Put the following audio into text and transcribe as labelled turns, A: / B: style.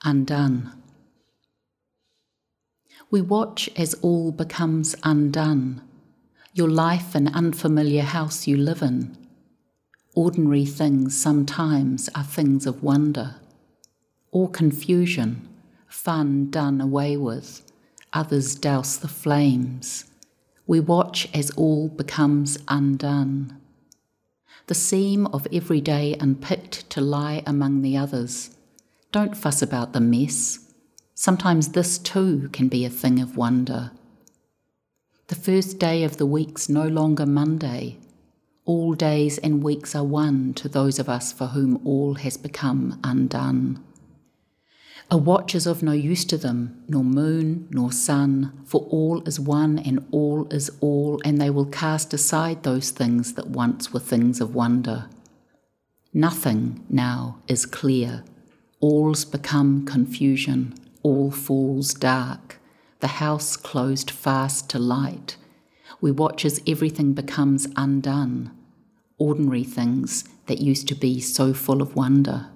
A: undone. We watch as all becomes undone. Your life an unfamiliar house you live in. Ordinary things sometimes are things of wonder. Or confusion, fun done away with, others douse the flames. We watch as all becomes undone. The seam of every day unpicked to lie among the others. Don't fuss about the mess. Sometimes this too can be a thing of wonder. The first day of the week's no longer Monday. All days and weeks are one to those of us for whom all has become undone. A watch is of no use to them, nor moon, nor sun, for all is one and all is all, and they will cast aside those things that once were things of wonder. Nothing now is clear. All's become confusion, all falls dark, the house closed fast to light. We watch as everything becomes undone, ordinary things that used to be so full of wonder.